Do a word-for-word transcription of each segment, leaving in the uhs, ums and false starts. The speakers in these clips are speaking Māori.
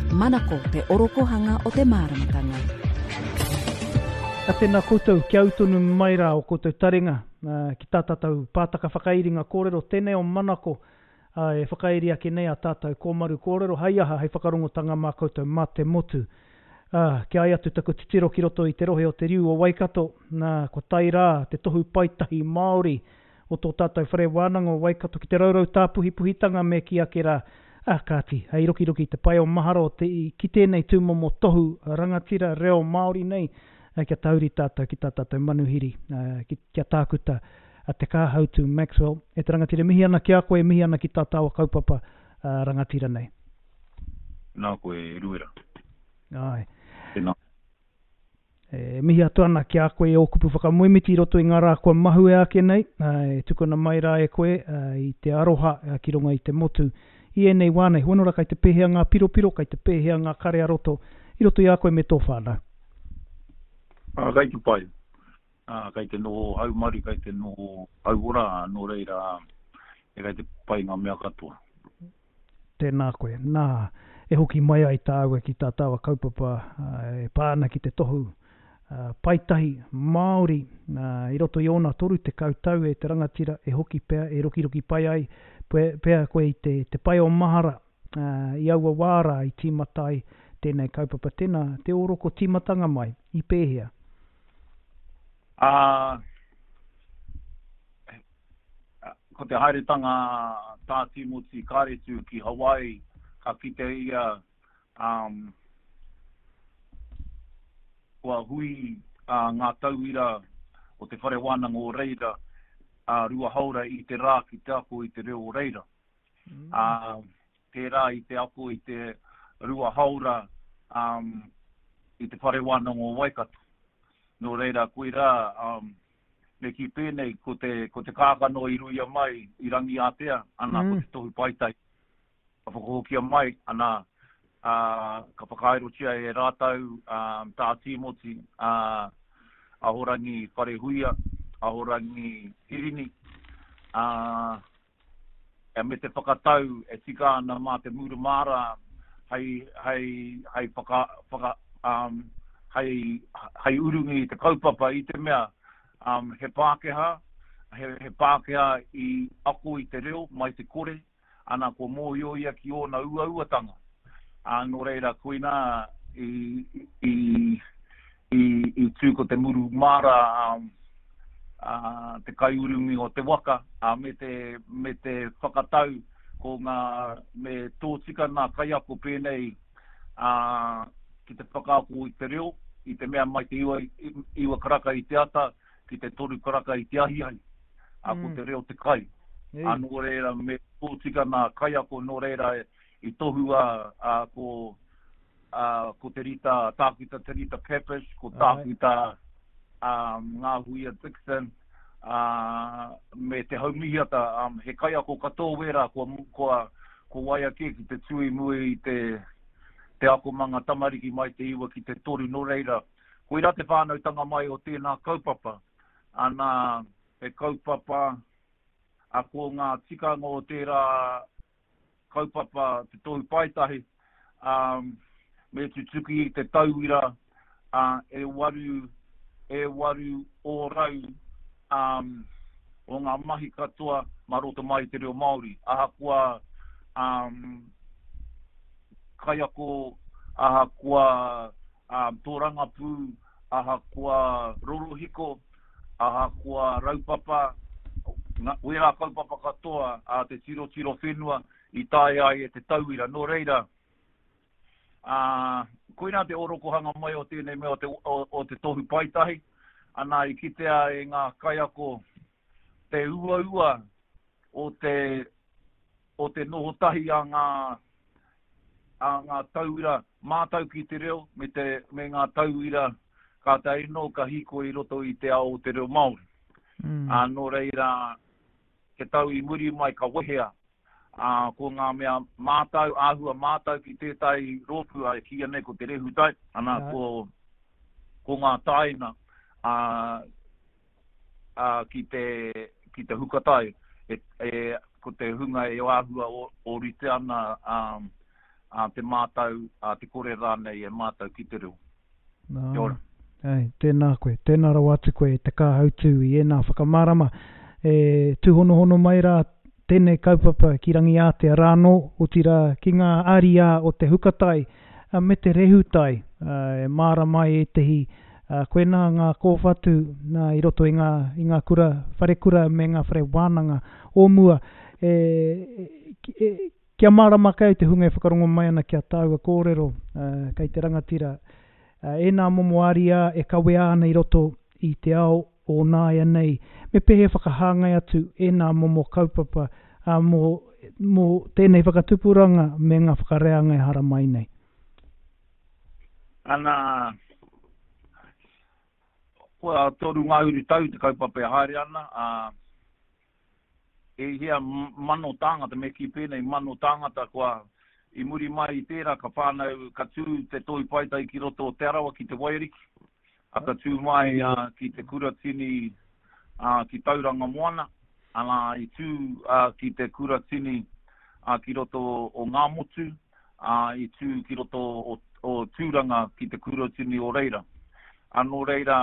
Manako te orokohanga o te māramatanga. A tēnā koutou kia utonu mai rā o koutou taringa uh, ki tā tātou pātaka whakairinga kōrero tēnei o Manako uh, e whakairi ake nei a tātou kōmaru kōrero hai aha hei whakarongotanga mā koutou mā te motu. Uh, kia ai atu taku titiro ki roto i te rohe o te riu o Waikato nā ko tai rā te tohu paitahi Māori o tō tātou whare wānanga o Waikato ki te raurau tāpuhi puhitanga me ki ake rā. Ah, kāti, hei roki roki te pai o maharo te, ki tēnei tūmomo tohu rangatira reo Māori nei, uh, kia tauri tātou ki tā tātou manuhiri, uh, ki, kia tākuta uh, te kāhautu Maxwell, e te rangatira mihi ana ki a koe, mihi ana ki tā tāua kaupapa uh, rangatira nei. Nā koe ruera. Ai. Tēnā. E, mihi atu ana ki a koe o kupu whakamuimiti roto i ngā rā kua mahu e ake nei, uh, e tukuna mai rā e koe uh, i te aroha uh, ki runga i te motu, i e nei wānei, huanora kai te pēhea ngā piropiro, kai te pēhea ngā kare aroto, i roto i a koe me tō whānau. Ah, kai te pai. Ah, kai te no haumari, kai te no hauora, no reira, e kai te pai ngā mea katoa. Tēnā koe, nā, e hoki mai ai tāua ki tā tāua kaupapa, uh, e pāna ki te tohu, uh, paitahi, Māori, uh, i roto i ona toru te kautau e te rangatira, e hoki pea, e roki roki pai ai, pea koe i te, te pai o mahara uh, i aua wāra i tīmatai tēnei kaupapa tēnā, te oroko tīmatanga mai, i pēhea. Uh, ko te hairetanga tā Timoti Kāretu ki Hawaii, ka kite ia um, kua hui uh, ngā tauira o te whare wānanga o reira, Uh, rua haura i te rā ki te ako i te reo reira. Mm. Uh, te rā i te ako i te rua haura um, i te whare wānanga o Waikato. No reira, koe rā, um, me ki pēnei, ko te, ko te kākano i ruia mai i rangi ātea, ana mm. ko te tohu paitai. Ka whakahokia mai, ana uh, ka whakairotia e rātau um, tā Timoti, uh, ahorangi whare huia, ahorangi irini, uh, e me te whakatau e tika ana mā te mura mara, hei, hei, hei, whaka, whaka, um, hei, hei urungi te kaupapa i te mea, um, he Pākehā, he, he Pākehā i ako i te reo, mai te kore, ana ko mōhio ia ki ona ua uatanga. Uh, no reira, koina i, i, i, i tūko te muru mara, um, Uh, te kaiurungi o te waka, uh, me, te, me te whakatau ko ngā, me tōtika ngā kaiako pēnei uh, ki te whakaako i te reo, i te mea mai te iwa, iwa karaka i te ata, ki te toru karaka i te ahihai, uh, mm. ko te reo te kai. Yeah. Anō reira, me tōtika ngā kaiako no reira i tohua uh, ko, uh, ko te rita, tākita te rita Peppers, ko tākita Um, ngā huia Dixon, uh, me te haumihiata, um, he kaiako katoa wera, ko, ko, ko waiake ki te tui mui i te, te ako manga tamariki mai te iwa ki te toru no reira. Ko ira te whānau tanga mai o tēnā kaupapa, ana he kaupapa, a ko ngā tikanga o tērā kaupapa te tohu paitahi, um, me tutuki i te tauira, uh, e waru, e waru o rau um, o ngā mahi katoa maroto mai te reo Māori. Aha kua um, kaiako, aha kua um, tōrangapū, aha kua rorohiko, aha kua raupapa, wera kaupapa katoa a te tiro tiro whenua i tae ai e te tauira. No reira, uh, koina te orokohanga mai o tēnei mea o te, o, o te tohu paitahi, ana i kitea e ngā kaiako te ua ua o te, o te nohotahi a ngā, a ngā tauira mātau ki te reo, me, te, me ngā tauira ka te ino ka hiko i roto i te ao o te reo Māori. Mm. Anō reira, ke tau i muri mai ka wehea, Uh, ko ngā mea mātau, āhua mātau ki tētai rōpua e kia nei ko te rehu tai, ana yeah. ko, ko ngā taina uh, uh, ki, te, ki te hukatai, e, e, ko te hunga e āhua o, o rite ana um, a te mātau, a te kore rānei e mātau ki te reo. No. Kia ora. Ei, tēnā koe, tēnā rau atu koe, te kāhautu i ēnā whakamārama. E, tūhono mai rā, tēnei kaupapa ki rangi a te rāno, o tira ki ngā aria o te hukatai, a, me te rehutai, a, e māra mai e tehi, a, koe nā ngā kōwhatu, nā i roto i ngā, i ngā kura, whare kura me ngā whare wānanga o mua, e, e, e, kia mārama kai te hunga e whakarongo mai ana kia tāua kōrero, uh, kei te rangatira. Uh, e nā momo aria e kawe ana i roto i te ao o nāia nei. Me pehe whakahāngai atu e nā momo kaupapa uh, mō, mō tēnei whakatupuranga me ngā whakareanga e hara mai nei. Ana, kua toru ngā uri tau te kaupapa e haere ana, uh, e hea mano tāngata me ki pēnei mano tāngata kua i muri mai i tērā ka whānau ka tū te toi paitai ki roto o te arawa ki te wairiki a ka tū mai uh, ki te kuratini uh, ki tauranga moana ana i tū uh, ki te kuratini uh, ki roto o ngā motu uh, i tū ki roto o, o tūranga ki te kuratini o reira anō reira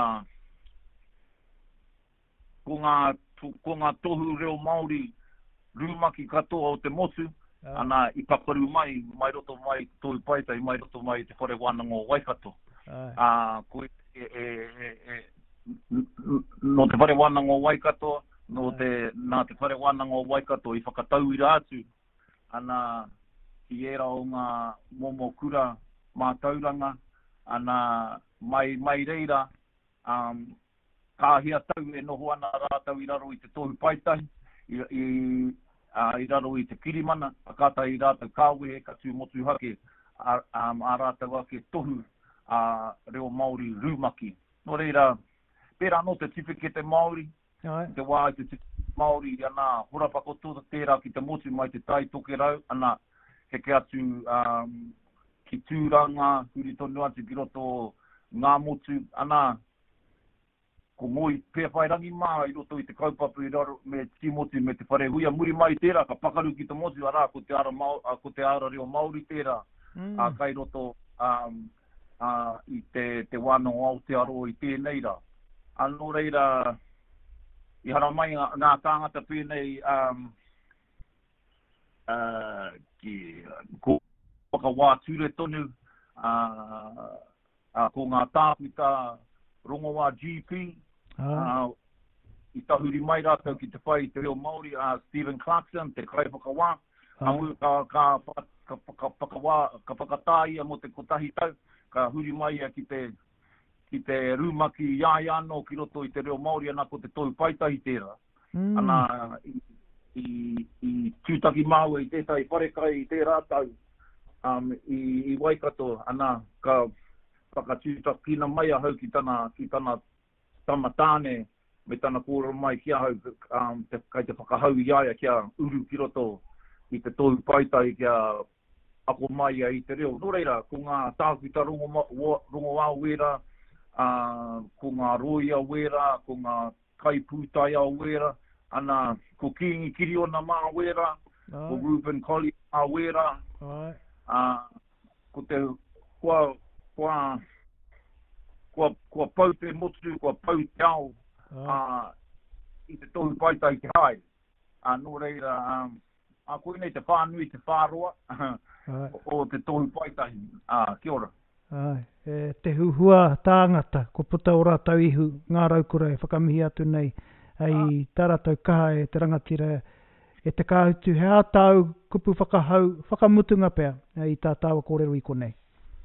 ko ngā ko ngā tohu reo Māori rūmaki katoa o te motu, uh. ana i paparu mai, mai roto mai tōi paitai, mai roto mai te whare wānanga o Waikato. Uh. Uh, ko e, e, e, e, no te whare wānanga o Waikato, no te, uh. nā te whare wānanga o Waikato i whakatau i rātu, ana i era o ngā momo kura mātauranga, ana mai, mai reira, um, ka hea tau e noho ana rātau i raro i te tohu paitai, i, i, uh, i raro i te kirimana, a kātai i rātau kāwehe, ka tū motu hake, a, um, a rātau ake tohu uh, reo Māori rūmaki. No reira, pērā no te tipikete Māori, Ai. te wā i te tipikete Māori, ana horapako tōta tērā ki te motu mai te tai toke rau, ana heke atu um, ki tūranga, huri tonu atu ki roto ngā motu, ana ko moi pēwhai rangi mā i roto i te kaupapa i raro me timoti me te whare huia muri mai tērā, ka pakaru ki te motu arā ko te ara, mau, ko te ara reo Māori tērā, mm. a kai roto um, a, i te, te wāno o Aotearoa i tēnei rā. Anō reira, i hara mai ngā, ngā tāngata pēnei um, uh, ki ko whakawā ture tonu, uh, uh, ko ngā tāpita rongowa G P, Ah. Uh, i tahuri mai rātau ki te whai te reo Māori a uh, Stephen Clarkson, te kai whakawā, ah. ka, ka, ka, ka, ka, whakawā, ka whakatāia mo te kotahi tau, ka huri mai a ki te, ki te rūmaki iai anō ki roto i te reo Māori ana ko te toi paitahi tērā. Mm. Ana i, i, i tūtaki māua i tētai wharekai i tē rātau um, i, i Waikato, ana ka whakatūtakina mai a hau ki tana, ki tana tamatāne me tana kōrero mai kia hau, um, te, kai te whakahau i aia kia uru ki roto i te tohu paitai kia ako mai a i te reo. Nō reira, ko ngā tākuita rongo, rongo a wera, uh, ko ngā roi a wera, ko ngā kaipūtai a wera, ana ko Kingi Kiriona mā wera, oh. ko Reuben Colley a wera, oh. uh, ko te kua, kua, Kua, kua pau te motu, kua pau te ao, oh. uh, i te tohu paitai te hai. Uh, nō reira, um, a koe nei te whānui te whāroa, oh. o te tohu paitai. Uh, kia ora. Ai, e, te huhua tāngata, ko puta o rātau ihu, ngā raukura e whakamihi atu nei, ai ah. taratau kaha e te rangatira, e te kāhutu, he ātau kupu whakahau, whakamutunga pēr, i tā tāua kōrero i konei.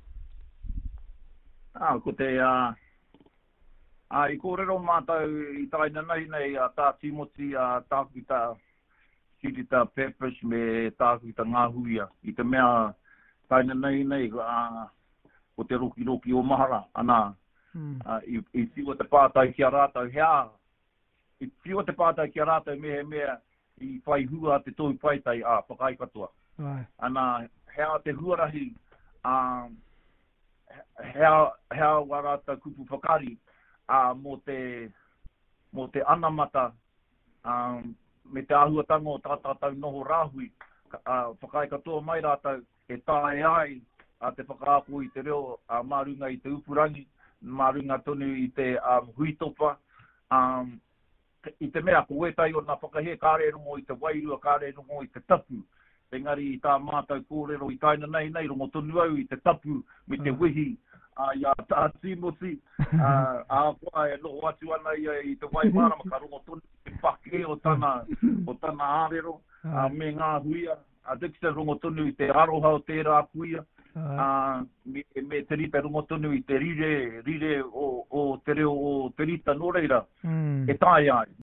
Ah, ko te, uh, uh, i kōrero mātau i taina nei nei a uh, tā Timoti a uh, tākuita Kirita Peppers me tākuita ngā huia. I te mea taina nei nei uh, ko te roki roki o mahara, ana hmm. uh, i, i whiwa te pātai kia rātau hea. I whiwa te pātai kia rātau mehe mea i whai hua te tōu paitai a uh, whakai katoa. Ai. Ana hea te huarahi um, hea, hea warata kupu whakari uh, mo te mo te anamata um, me te āhuatanga o tātātau noho rāhui uh, whakai katoa mai rātau e tae ai a te whakaapu i te reo a marunga i te upurangi, marunga tonu i te um, huitopa, um, i te mea ko wetai o nā whakahe kāre rongo i te wairua, kāre rongo i te tapu. Engari i tā mātou kōrero i taina nei nei rongo tonu au i te tapu me te wehi a ia tā timosi a a koa e loho atu ana i te wai marama ka rongo tonu i te pake o tana o tana ārero a me ngā huia a Dexter rongo tonu i te aroha o tērā puia a me, me te rita rongo tonu i te rire rire o, o te reo o te rita no reira mm. e tae ai